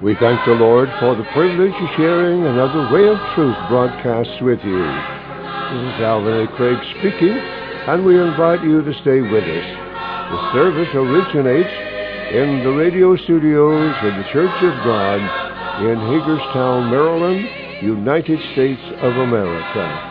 We thank the Lord for the privilege of sharing another Way of Truth broadcast with you. This is Alvin A. Craig speaking, and we invite you to stay with us. The service originates in the radio studios of the Church of God in Hagerstown, Maryland, United States of America.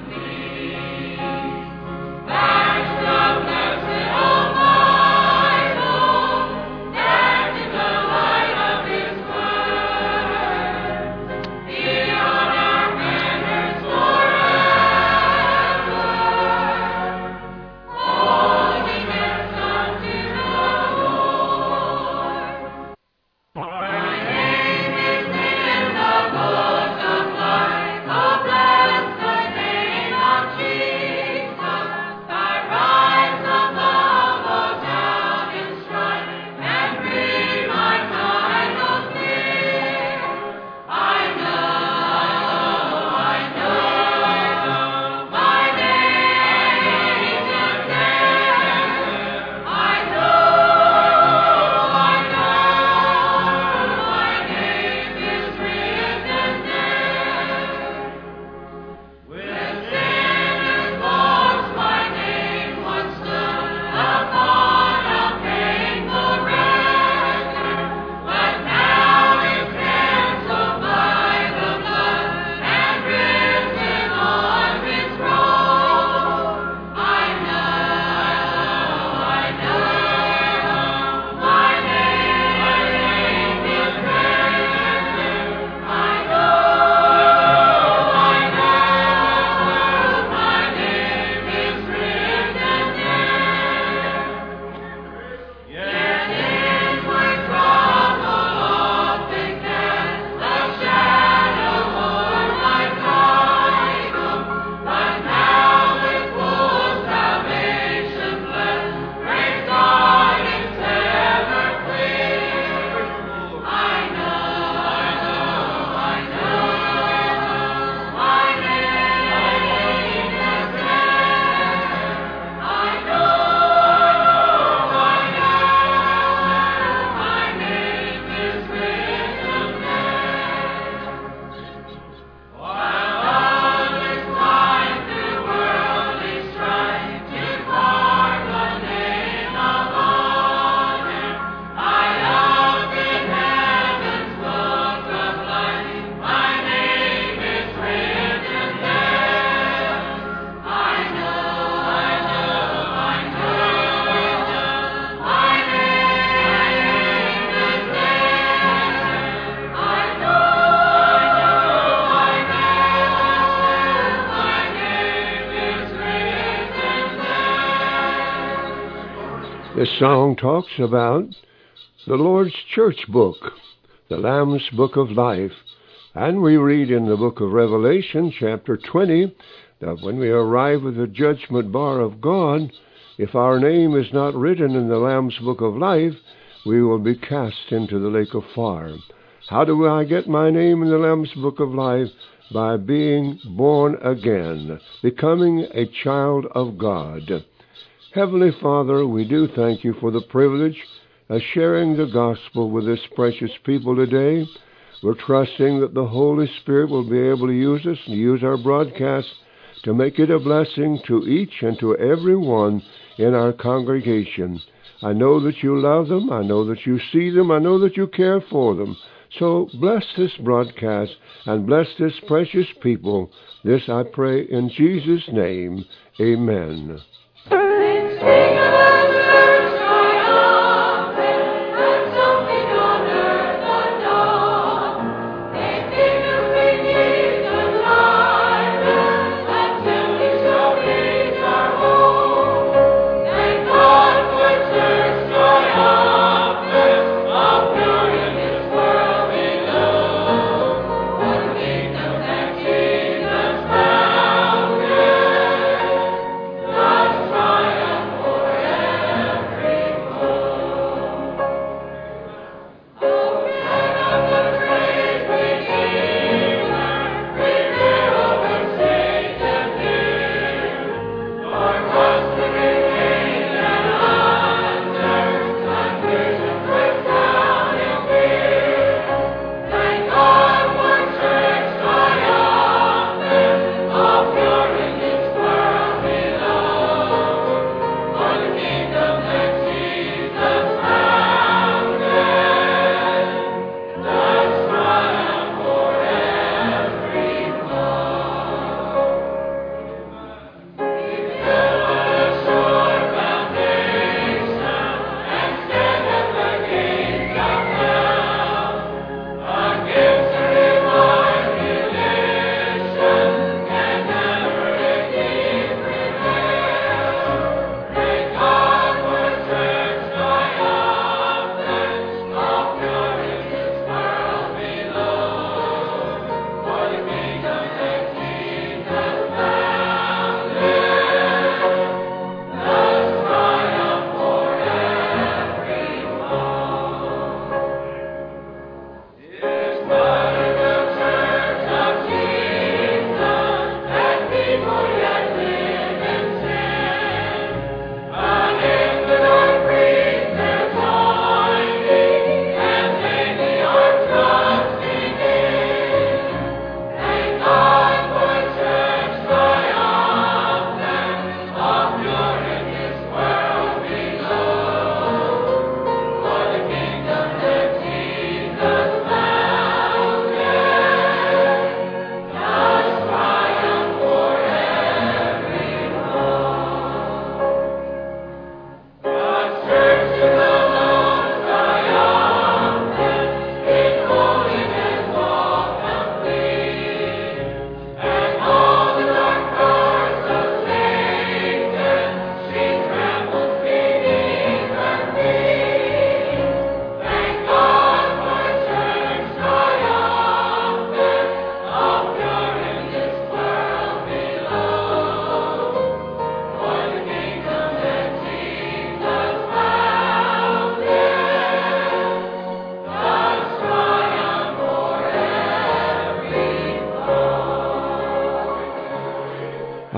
This song talks about the Lord's Church book, the Lamb's Book of Life. And we read in the book of Revelation, chapter 20, that when we arrive at the judgment bar of God, if our name is not written in the Lamb's Book of Life, we will be cast into the lake of fire. How do I get my name in the Lamb's Book of Life? By being born again, becoming a child of God. Heavenly Father, we do thank you for the privilege of sharing the gospel with this precious people today. We're trusting that the Holy Spirit will be able to use us and use our broadcast to make it a blessing to each and to every one in our congregation. I know that you love them. I know that you see them. I know that you care for them. So bless this broadcast and bless this precious people. This I pray in Jesus' name. Amen. Forever.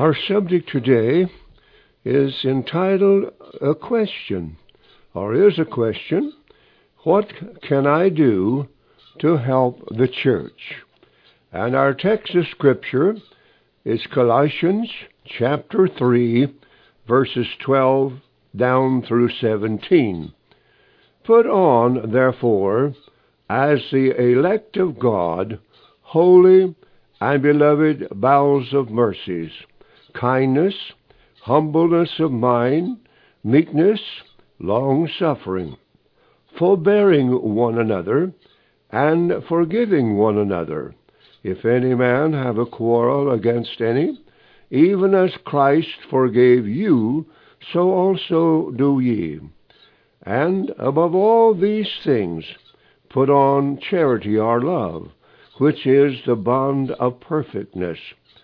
Our subject today is entitled A Question, or is a question, what can I do to help the church? And our text of Scripture is Colossians chapter 3, verses 12 down through 17. Put on, therefore, as the elect of God, holy and beloved bowels of mercies, kindness, humbleness of mind, meekness, long-suffering, forbearing one another, and forgiving one another. If any man have a quarrel against any, even as Christ forgave you, so also do ye. And above all these things, put on charity or love, which is the bond of perfectness.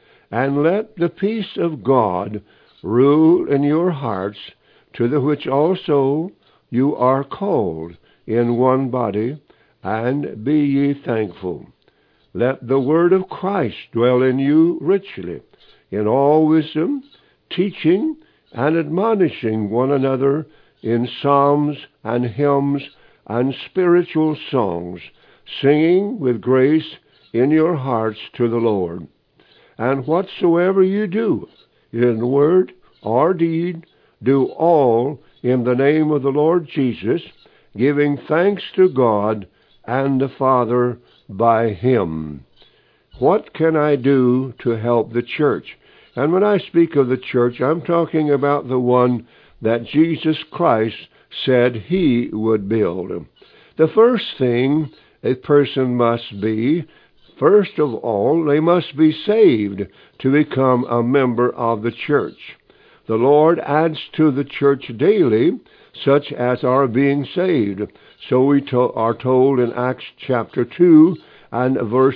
And let the peace of God rule in your hearts, to the which also you are called in one body, and be ye thankful. Let the word of Christ dwell in you richly, in all wisdom, teaching and admonishing one another in psalms and hymns and spiritual songs, singing with grace in your hearts to the Lord. And whatsoever you do, in word or deed, do all in the name of the Lord Jesus, giving thanks to God and the Father by Him. What can I do to help the church? And when I speak of the church, I'm talking about the one that Jesus Christ said He would build. The first thing a person must be, first of all, they must be saved to become a member of the church. The Lord adds to the church daily such as are being saved. So we are told in Acts chapter 2 and verse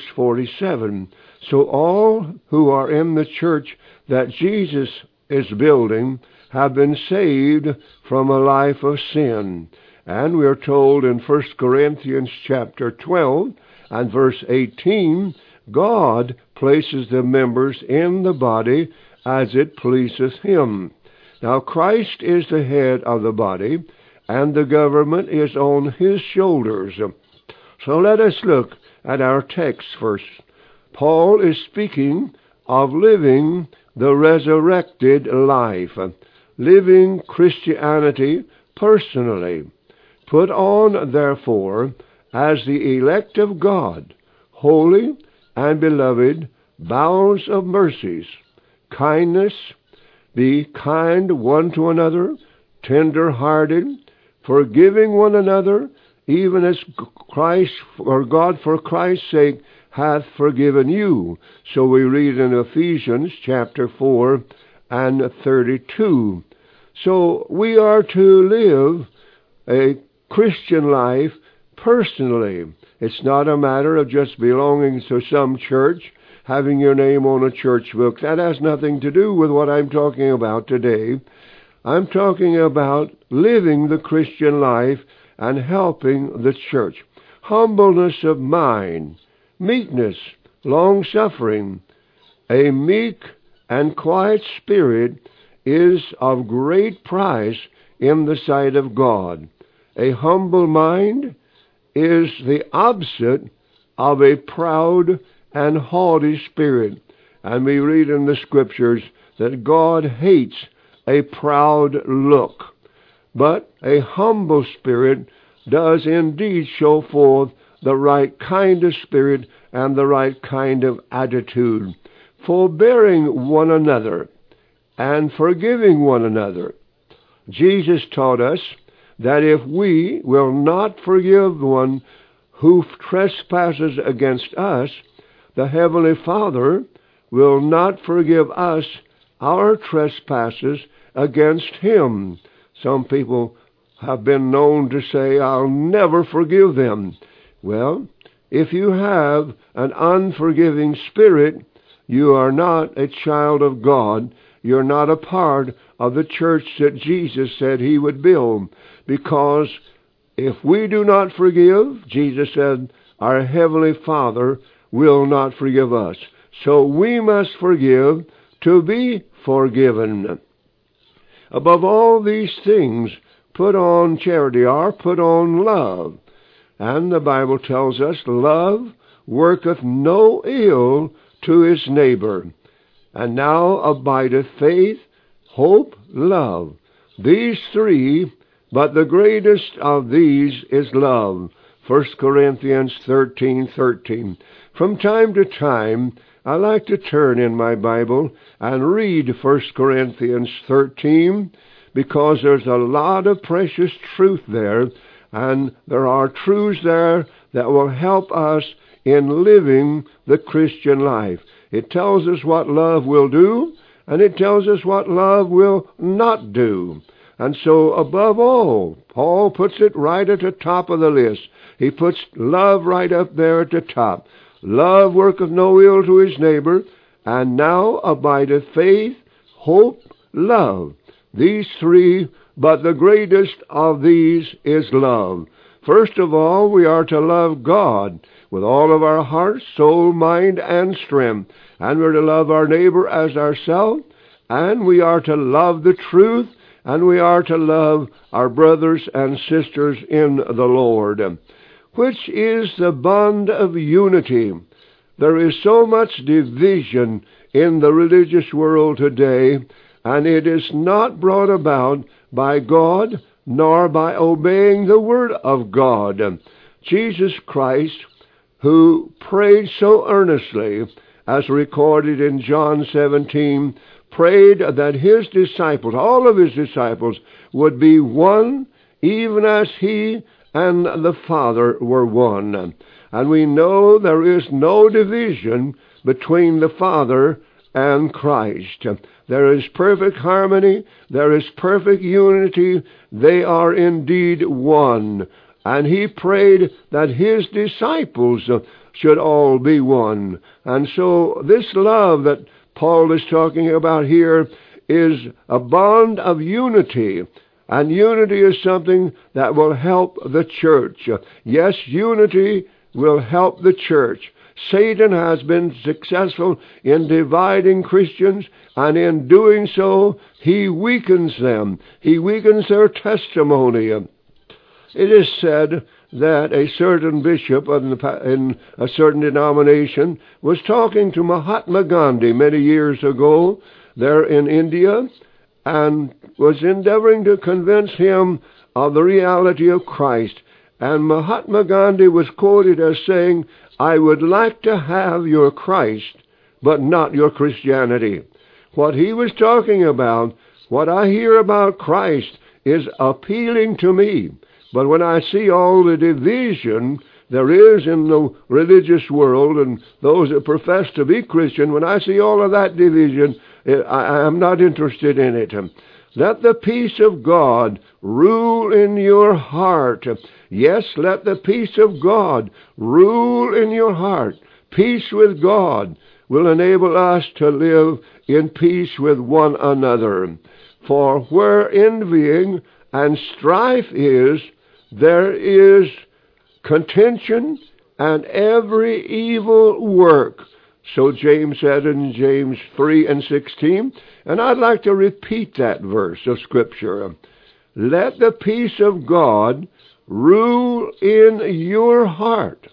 47. So all who are in the church that Jesus is building have been saved from a life of sin. And we are told in 1 Corinthians chapter 12 and verse 18, God places the members in the body as it pleaseth Him. Now Christ is the head of the body, and the government is on His shoulders. So let us look at our text first. Paul is speaking of living the resurrected life, living Christianity personally. Put on, therefore, as the elect of God, holy and beloved, bowels of mercies, kindness, be kind one to another, tender-hearted, forgiving one another, even as Christ or God for Christ's sake hath forgiven you. So we read in Ephesians chapter 4 and 32. So we are to live a Christian life personally. It's not a matter of just belonging to some church, having your name on a church book. That has nothing to do with what I'm talking about today. I'm talking about living the Christian life and helping the church. Humbleness of mind, meekness, long-suffering. A meek and quiet spirit is of great price in the sight of God. A humble mind is the opposite of a proud and haughty spirit. And we read in the Scriptures that God hates a proud look. But a humble spirit does indeed show forth the right kind of spirit and the right kind of attitude, forbearing one another and forgiving one another. Jesus taught us that if we will not forgive one who trespasses against us, the Heavenly Father will not forgive us our trespasses against Him. Some people have been known to say, I'll never forgive them. Well, if you have an unforgiving spirit, you are not a child of God. You're not a part of the church that Jesus said He would build. Because if we do not forgive, Jesus said, our Heavenly Father will not forgive us. So we must forgive to be forgiven. Above all these things, put on charity, or put on love. And the Bible tells us, love worketh no ill to his neighbor. And now abideth faith, hope, love. These three, but the greatest of these is love. 1 Corinthians 13:13. From time to time, I like to turn in my Bible and read 1 Corinthians 13, because there's a lot of precious truth there, and there are truths there that will help us in living the Christian life. It tells us what love will do, and it tells us what love will not do. And so, above all, Paul puts it right at the top of the list. He puts love right up there at the top. Love worketh no ill to his neighbor, and now abideth faith, hope, love. These three, but the greatest of these is love. First of all, we are to love God with all of our heart, soul, mind, and strength. And we're to love our neighbor as ourselves, and we are to love the truth, and we are to love our brothers and sisters in the Lord. Which is the bond of unity. There is so much division in the religious world today, and it is not brought about by God, nor by obeying the Word of God. Jesus Christ, who prayed so earnestly, as recorded in John 17, prayed that his disciples, all of his disciples, would be one, even as he and the Father were one. And we know there is no division between the Father and Christ. There is perfect harmony. There is perfect unity. They are indeed one. And he prayed that his disciples should all be one. And so this love that Paul is talking about here is a bond of unity. And unity is something that will help the church. Yes, unity will help the church. Satan has been successful in dividing Christians, and in doing so, he weakens them. He weakens their testimony. It is said that a certain bishop in a certain denomination was talking to Mahatma Gandhi many years ago there in India, and was endeavoring to convince him of the reality of Christ. And Mahatma Gandhi was quoted as saying, "I would like to have your Christ, but not your Christianity." What he was talking about, what I hear about Christ, is appealing to me. But when I see all the division there is in the religious world and those that profess to be Christian, when I see all of that division, I am not interested in it. Let the peace of God rule in your heart. Yes, let the peace of God rule in your heart. Peace with God will enable us to live in peace with one another. For where envying and strife is, there is contention and every evil work. So James said in James 3:16, and I'd like to repeat that verse of Scripture. Let the peace of God rule in your heart.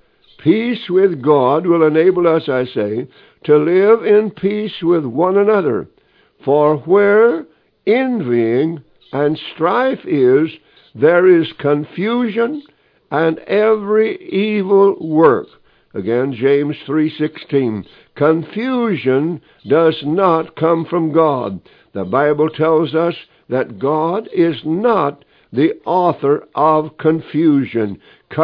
Peace with God will enable us, I say, to live in peace with one another. For where envying and strife is, there is confusion and every evil work. Again, James 3:16. Confusion does not come from God. The Bible tells us that God is not the author of confusion.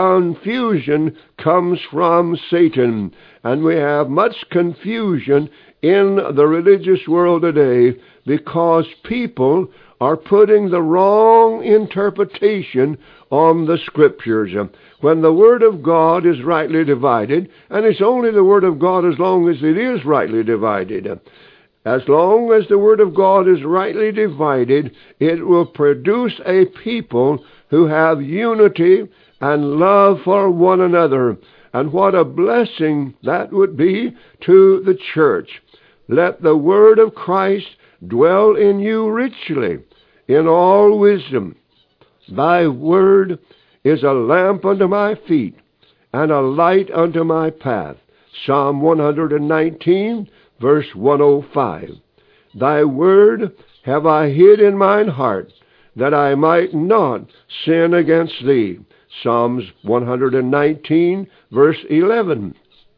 Confusion comes from Satan. And we have much confusion in the religious world today because people are putting the wrong interpretation on the Scriptures. When the Word of God is rightly divided, and it's only the Word of God as long as it is rightly divided. As long as the Word of God is rightly divided, it will produce a people who have unity and love for one another. And what a blessing that would be to the church. let the word of Christ dwell in you richly, in all wisdom. Thy word is a lamp unto my feet, and a light unto my path. Psalm 119, verse 105. Thy word have I hid in mine heart, that I might not sin against thee. Psalms 119, verse 11.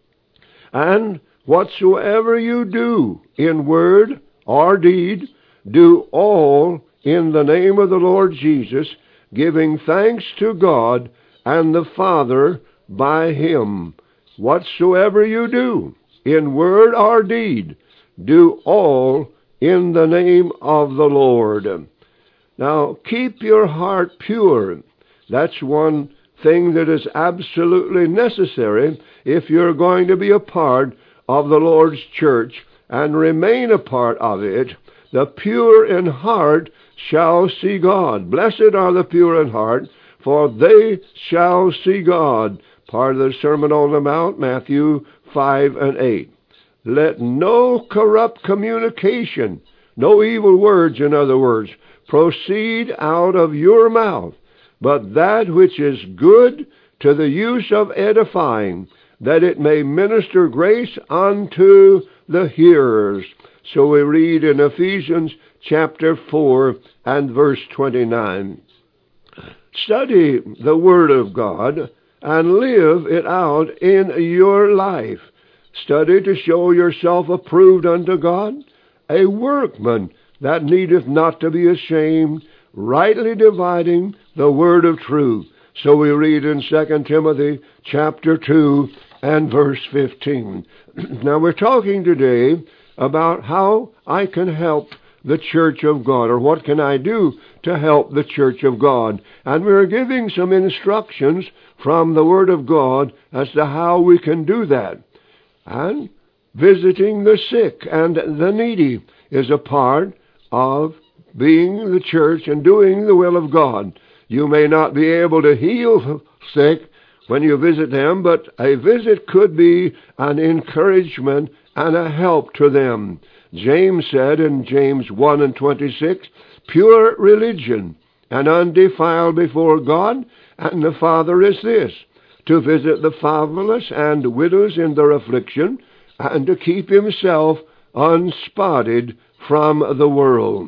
And whatsoever you do in word or deed, do all in the name of the Lord Jesus, giving thanks to God and the Father by him. Whatsoever you do in word or deed, do all in the name of the Lord. Now, keep your heart pure. That's one thing that is absolutely necessary if you're going to be a part of the Lord's church and remain a part of it. The pure in heart shall see God. Blessed are the pure in heart, for they shall see God. Part of the Sermon on the Mount, Matthew 5 and 8. Let no corrupt communication, no evil words, in other words, proceed out of your mouth, but that which is good to the use of edifying, that it may minister grace unto the hearers. So we read in Ephesians chapter 4 and verse 29. Study the Word of God and live it out in your life. Study to show yourself approved unto God, a workman that needeth not to be ashamed, rightly dividing the word of truth. So we read in 2 Timothy chapter 2 and verse 15. Now we're talking today about how I can help the church of God, or what can I do to help the church of God. And we're giving some instructions from the Word of God as to how we can do that. And visiting the sick and the needy is a part of being the church and doing the will of God. You may not be able to heal sick when you visit them, but a visit could be an encouragement and a help to them. James said in James 1 and 26, pure religion and undefiled before God and the Father is this, to visit the fatherless and widows in their affliction, and to keep himself unspotted from the world.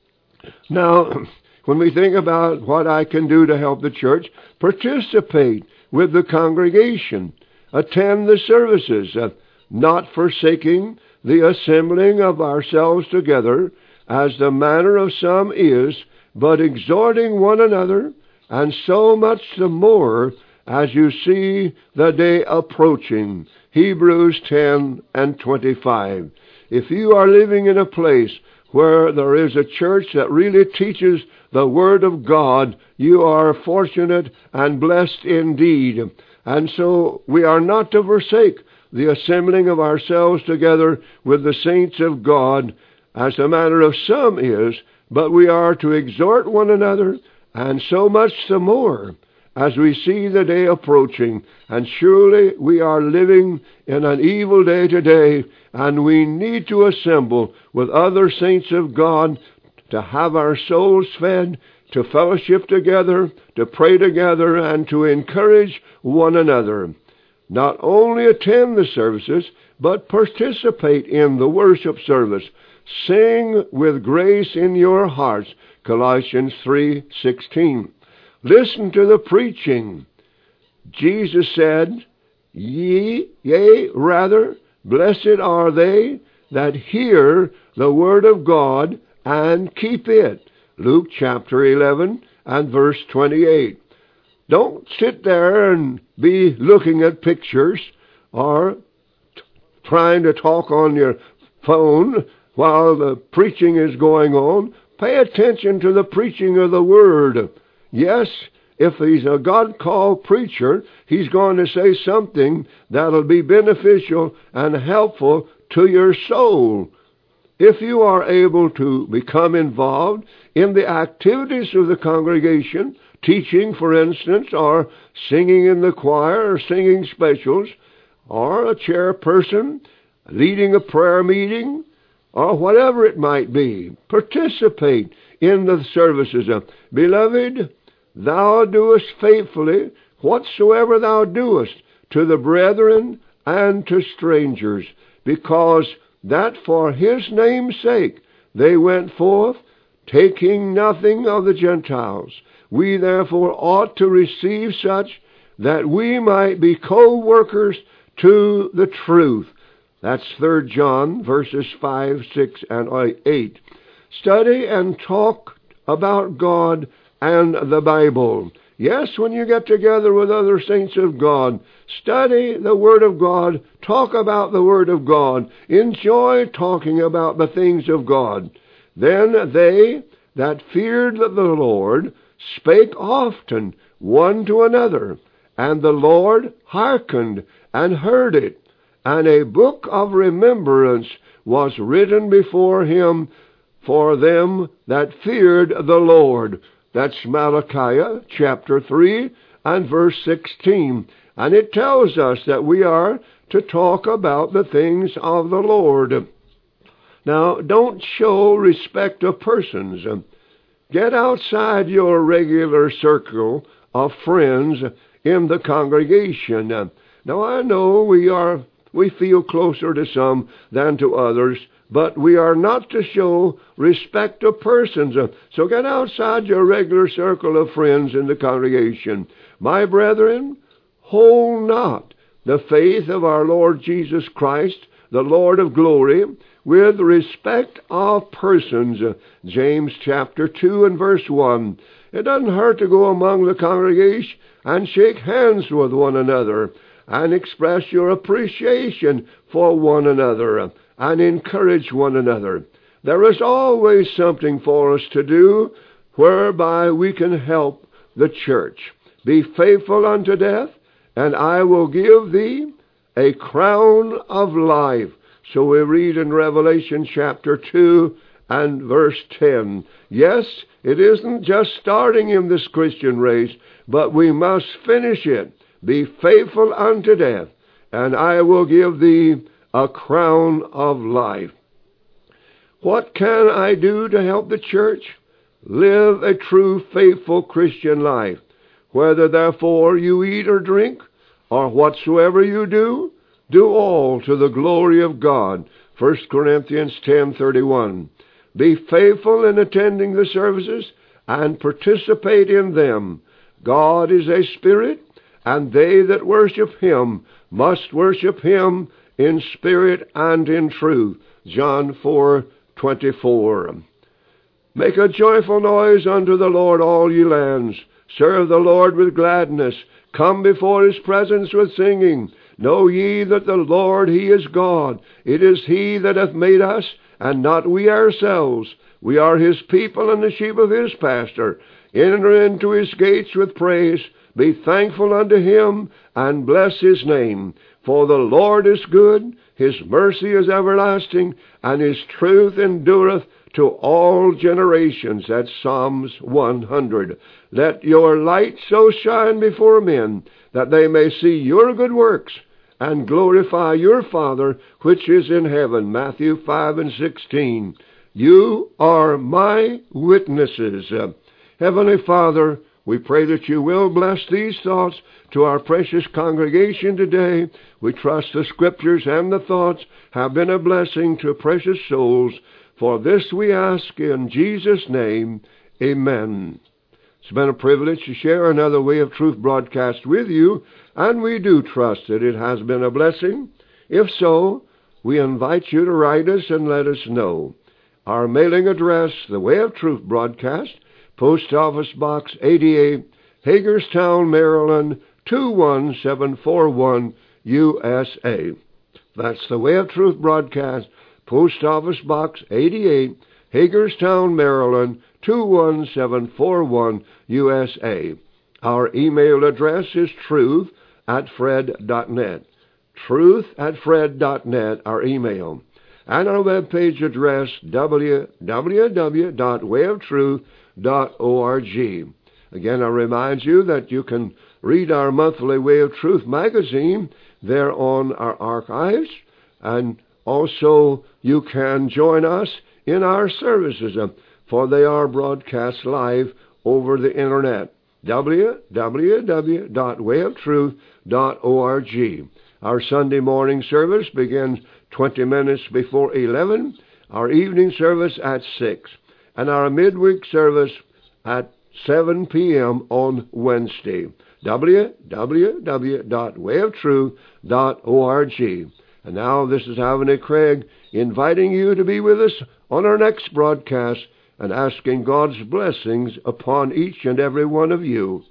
Now, when we think about what I can do to help the church, participate with the congregation, attend the services, not forsaking the assembling of ourselves together, as the manner of some is, but exhorting one another, and so much the more as you see the day approaching. Hebrews 10 and 25. If you are living in a place where there is a church that really teaches the Word of God, you are fortunate and blessed indeed. And so we are not to forsake the assembling of ourselves together with the saints of God, as the manner of some is, but we are to exhort one another, and so much the more as we see the day approaching. And surely we are living in an evil day today, and we need to assemble with other saints of God to have our souls fed, to fellowship together, to pray together, and to encourage one another. Not only attend the services, but participate in the worship service. Sing with grace in your hearts, Colossians 3:16. Listen to the preaching. Jesus said, yea, rather, blessed are they that hear the word of God and keep it. Luke chapter 11 and verse 28. Don't sit there and be looking at pictures or trying to talk on your phone while the preaching is going on. Pay attention to the preaching of the Word. Yes, if he's a God-called preacher, he's going to say something that'll be beneficial and helpful to your soul. If you are able to become involved in the activities of the congregation, teaching, for instance, or singing in the choir, or singing specials, or a chairperson, leading a prayer meeting, or whatever it might be. Participate in the services. Beloved, thou doest faithfully whatsoever thou doest to the brethren and to strangers, because that for his name's sake they went forth, taking nothing of the Gentiles. We therefore ought to receive such, that we might be co-workers to the truth. That's 3 John verses 5, 6, and 8. Study and talk about God and the Bible. Yes, when you get together with other saints of God, study the Word of God, talk about the Word of God, enjoy talking about the things of God. Then they that feared the Lord spake often one to another, and the Lord hearkened and heard it. And a book of remembrance was written before him for them that feared the Lord. That's Malachi chapter 3 and verse 16. And it tells us that we are to talk about the things of the Lord. Now, don't show respect of persons. Get outside your regular circle of friends in the congregation. Now, I know we feel closer to some than to others, but we are not to show respect of persons. So get outside your regular circle of friends in the congregation. My brethren, hold not the faith of our Lord Jesus Christ, the Lord of glory, with respect of persons. James chapter 2 and verse 1. It doesn't hurt to go among the congregation and shake hands with one another and express your appreciation for one another and encourage one another. There is always something for us to do whereby we can help the church. Be faithful unto death, and I will give thee a crown of life. So we read in Revelation chapter 2 and verse 10. Yes, it isn't just starting in this Christian race, but we must finish it. Be faithful unto death, and I will give thee a crown of life. What can I do to help the church? Live a true, faithful Christian life. Whether therefore you eat or drink, or whatsoever you do, do all to the glory of God. 1 Corinthians 10:31. Be faithful in attending the services and participate in them. God is a spirit, and they that worship him must worship him in spirit and in truth. John 4:24. Make a joyful noise unto the Lord, all ye lands. Serve the Lord with gladness. Come before his presence with singing. Know ye that the Lord, he is God. It is he that hath made us, and not we ourselves. We are his people and the sheep of his pasture. Enter into his gates with praise. Be thankful unto him, and bless his name. For the Lord is good, his mercy is everlasting, and his truth endureth to all generations. That's Psalms 100. Let your light so shine before men, that they may see your good works, and glorify your Father which is in heaven. Matthew 5 and 16. You are my witnesses. Heavenly Father, we pray that you will bless these thoughts to our precious congregation today. We trust the Scriptures and the thoughts have been a blessing to precious souls. For this we ask in Jesus' name, amen. It's been a privilege to share another Way of Truth broadcast with you, and we do trust that it has been a blessing. If so, we invite you to write us and let us know. Our mailing address, the Way of Truth broadcast, Post Office Box 88, Hagerstown, Maryland, 21741, USA. That's the Way of Truth broadcast, Post Office Box 88, Hagerstown, Maryland, 21741, USA. Our email address is truth@fred.net. Truth@fred.net, our email. And our webpage address, www.wayoftruth.org. Again, I remind you that you can read our monthly Way of Truth magazine there on our archives, and Also, you can join us in our services, for they are broadcast live over the Internet. www.wayoftruth.org. Our Sunday morning service begins 20 minutes before 11, our evening service at 6, and our midweek service at 7 p.m. on Wednesday. www.wayoftruth.org. And now this is Avonny Craig inviting you to be with us on our next broadcast and asking God's blessings upon each and every one of you.